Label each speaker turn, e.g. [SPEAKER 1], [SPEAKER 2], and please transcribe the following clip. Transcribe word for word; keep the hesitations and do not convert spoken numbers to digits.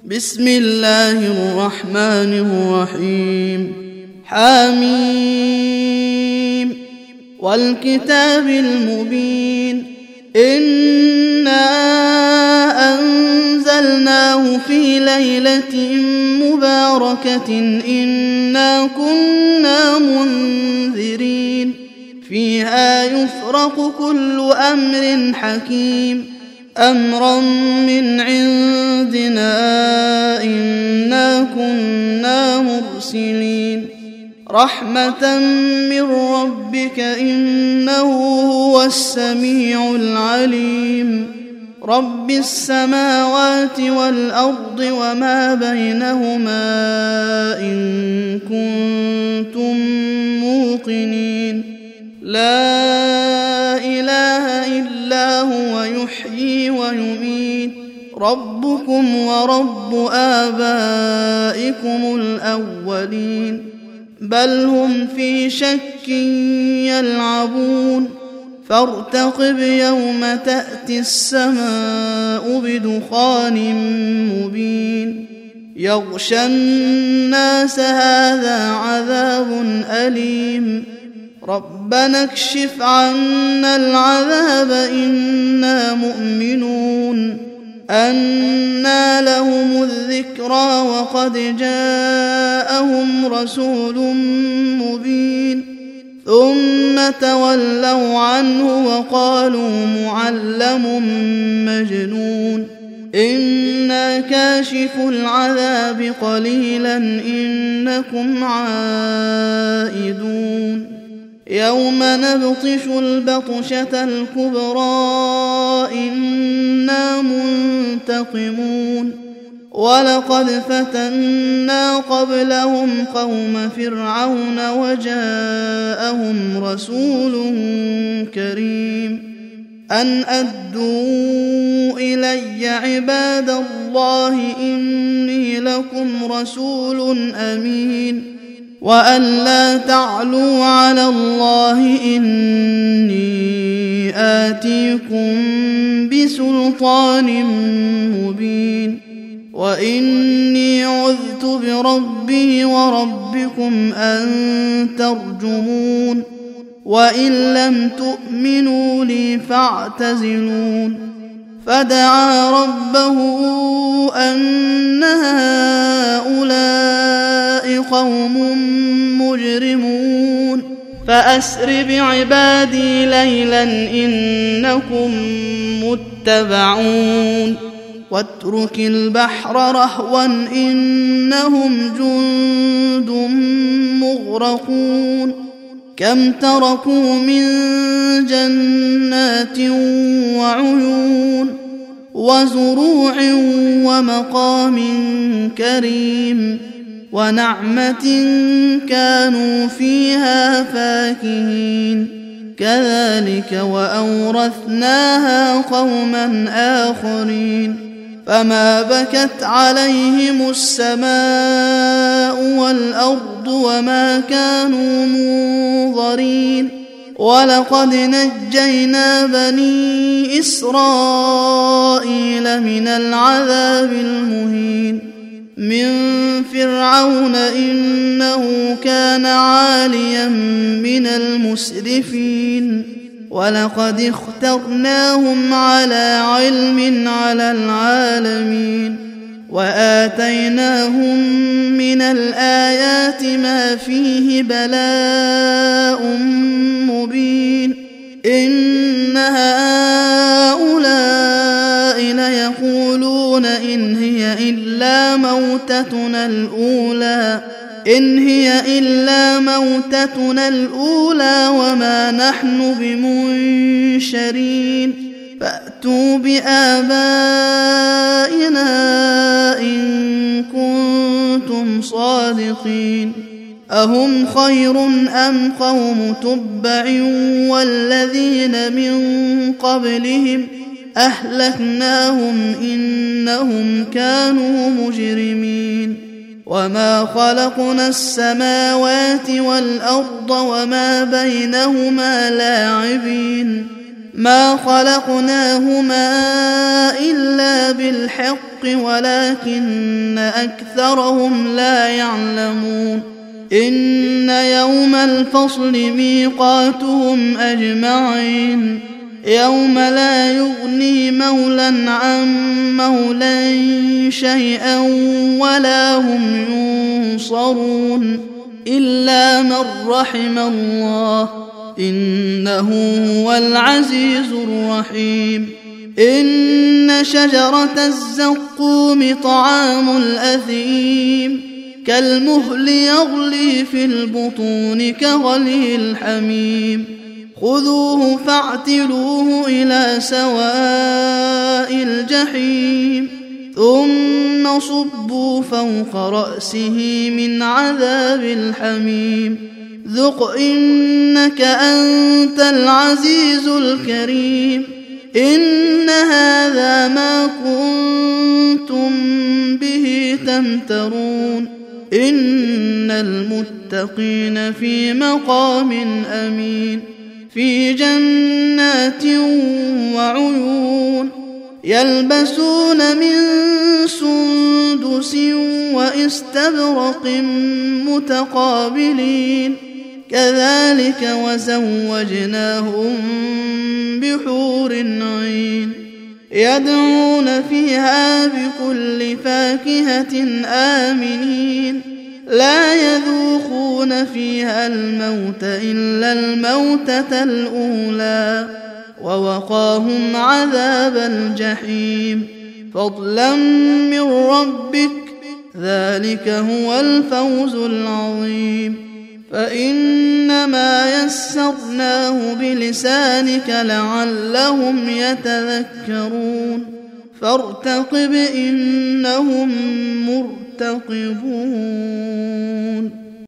[SPEAKER 1] بسم الله الرحمن الرحيم. حميم والكتاب المبين. إنا أنزلناه في ليلة مباركة إنا كنا منذرين فيها يفرق كل أمر حكيم أمرا من عندنا إنا كنا مرسلين رحمة من ربك إنه هو السميع العليم رب السماوات والأرض وما بينهما إن كنتم موقنين لا إله إلا هو يحيي ويميت ربكم ورب آبائكم الأولين بل هم في شك يلعبون فارتقب يوم تأتي السماء بدخان مبين يغشى الناس هذا عذاب أليم ربنا اكشف عنا العذاب إنا مؤمنون أنى لهم الذكرى وقد جاءهم رسول مبين ثم تولوا عنه وقالوا معلم مجنون إنا كاشف العذاب قليلا إنكم عائدون يوم نبطش البطشة الكبرى إنا منتقمون ولقد فتنا قبلهم قوم فرعون وجاءهم رسول كريم أن أدوا إلي عباد الله إني لكم رسول أمين وأن لا تعلوا على الله إني آتيكم بسلطان مبين وإني عذت بربي وربكم أن ترجمون وإن لم تؤمنوا لي فاعتزلون فدعا ربه أن هؤلاء قوم مجرمون فأسر بعبادي ليلا إنكم متبعون واترك البحر رهوا إنهم جند مغرقون كم تركوا من جنات وعيون وزروع ومقام كريم ونعمة كانوا فيها فاكهين كذلك وأورثناها قوما آخرين فما بكت عليهم السماء والأرض وما كانوا منظرين ولقد نجينا بني إسرائيل من العذاب المهين من فرعون إنه كان عاليا من المسرفين ولقد اخترناهم على علم على العالمين وآتيناهم من الآيات ما فيه بلاء مبين إن هؤلاء ليقولون إن هي إلا موتتنا الأولى إن هي إلا موتتنا الأولى وما نحن بمنشرين فأتوا بآبائنا إن كنتم صادقين أهم خير أم قوم تبع والذين من قبلهم أهلكناهم إنهم كانوا مجرمين وما خلقنا السماوات والأرض وما بينهما لاعبين ما خلقناهما إلا بالحق ولكن أكثرهم لا يعلمون إن يوم الفصل ميقاتهم أجمعين يوم لا يغني مولى عن مولى شيئا ولا هم ينصرون إلا من رحم الله إنه هو العزيز الرحيم إن شجرة الزقوم طعام الأثيم كالمهل يغلي في البطون كغلي الحميم خذوه فاعتلوه إلى سواء الجحيم ثم صبوا فوق رأسه من عذاب الحميم ذق إنك أنت العزيز الكريم إن هذا ما كنتم به تمترون إن المتقين في مقام أمين في جنات وعيون يلبسون من سندس وإستبرق متقابلين كذلك وزوجناهم بحور عين يدعون فيها بكل فاكهة آمنين لا يذوقون فيها الموت إلا الموتة الأولى ووقاهم عذاب الجحيم فضلا من ربك ذلك هو الفوز العظيم فإنما يسرناه بلسانك لعلهم يتذكرون فارتقب إنهم مرتقبون